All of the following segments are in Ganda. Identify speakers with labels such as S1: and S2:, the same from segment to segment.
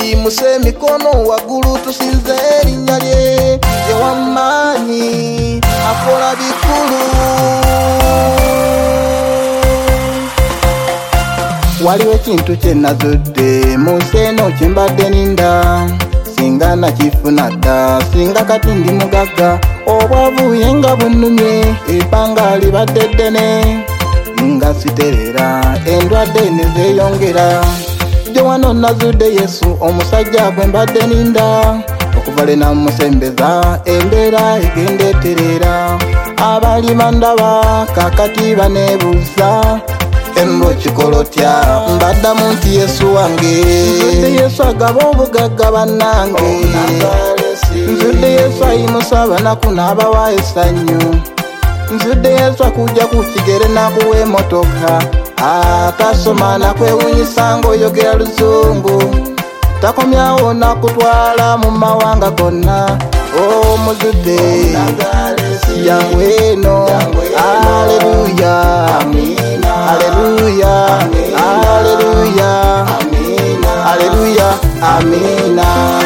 S1: tuyimuse emikono waggulu tusinze erinnya lye ew'amaanyi akola bikulu. Waliwo ekintu kye nazudde mu nsi eno kye mbadde ninda, singa nakifuna dda, singa kati ndi mugagga, obwavuye nga bunnumye, ebbanga libadde ddene nga siterera, endwadde ne zeeyongera. Gye wano nazudde Yesu omusajja gwe mbadde ninda, okuva le namusembeza embeera egenda eterera. Abali bandaba kakati baneebuuza, embo kikolotya? Mbaddamu nti Yesu wange. Nzudde Yesu agaba obugagga bannange, nzudde Yesu ayimusa abanaku n'abawa essanyu, nzudde Yesu akujja ku kigere n'akuwa emmotoka, atasoma nakwewunyisa ng'oyogera luzungu, takomyawo nakutwala mu mawanga gonna. O muzudde yangu eno, aleluya, aleluya, aleluya, aleluya, amina.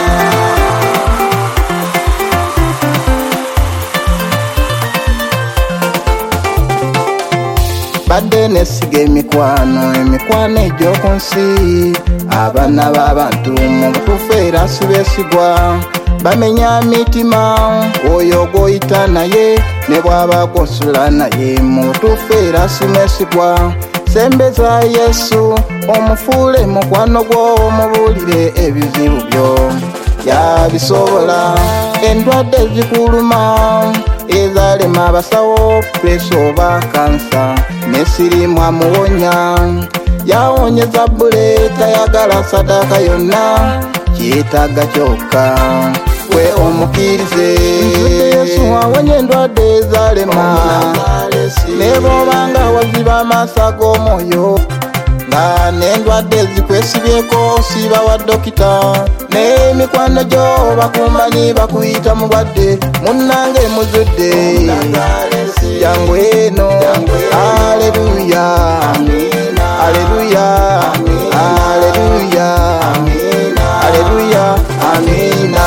S1: Badde nesiga emikwano egy'oku nsi, abaana b'abantu mu butuufu era si beesigwa, bamenya mitima oyo gw'oyita naye ne bw'aba gw'osula naye, mu butuufu era si mwesigwa. Sembeza Yesu omufuule mukwano gwo, omubuulire ebizibu byo yabisobola. Endwadde zikuluma ezalema abasawo, puleesa oba kansa, nesirimu amuwonya, yawonyeza bbule, tayagala sadaaka yonna, kyetaaga kyokka gwe omukkirize. Nzudde Yesu awonya endwadde ezalema, ne bw'obanga waziba amaaso ag'omwoyo, nga n'endwadde zikwesibyeko siba wa dokita, n'emikwano gyo bakumanyi bakuyita mulwadde, munnange muzudde jangu eno, aleluya, aleluya, aleluya, aleluya, amina.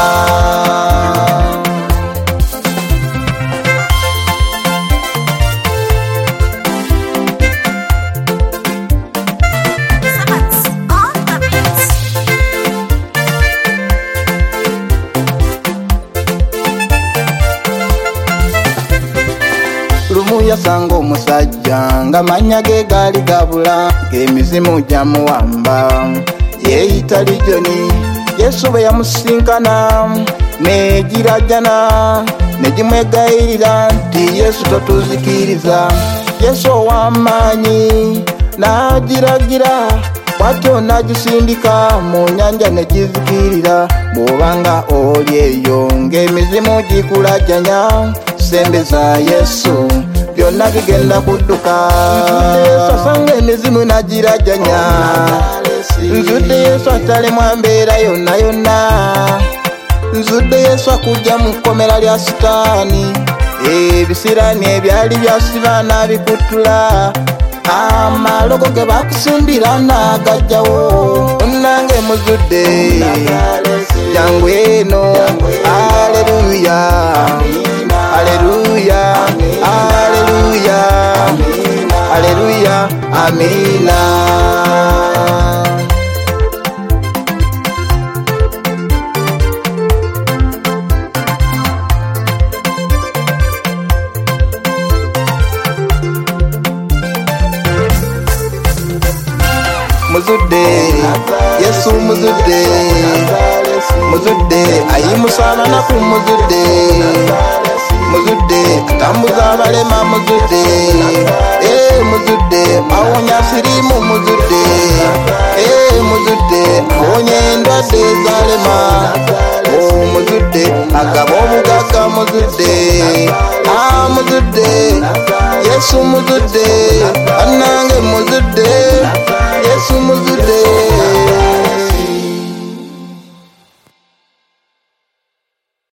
S1: Lumu yasanga omusajja nga mannya ge gaali gabula, ng'emizimu gyamuwamba, yeeyita Lijoni. Yesu bwe yamusinkana negirajjana, ne gimwegayirira nti Yesu totuzikiriza. Yesu ow'amaanyi n'agiragira, bw'atyo n'agisindika mu nnyanja ne gizikirira. Bw'obanga oli eyo ng'emizimu gikulajjanya, sembeza Yesu byonna bigenda kudduka. Nzudde Yesu asanga emizimu n'agirajjanya, nzudde Yesu atalemwa mbeera yonna yonna, nzudde Yesu akujja mu kkomera lya Sitaani, ebisiraani ebyali byasiba n'abikuttula, amalogo ge bakusimbira n'agajjawo. Munnange muzudde jangu eno, aleluya, aleluya, aleluya, aleluya, amina. Muzudde Yesu, muzudde, muzudde ayimusa abanaku, muzudde, muzudde atambuza abalema, muzudde.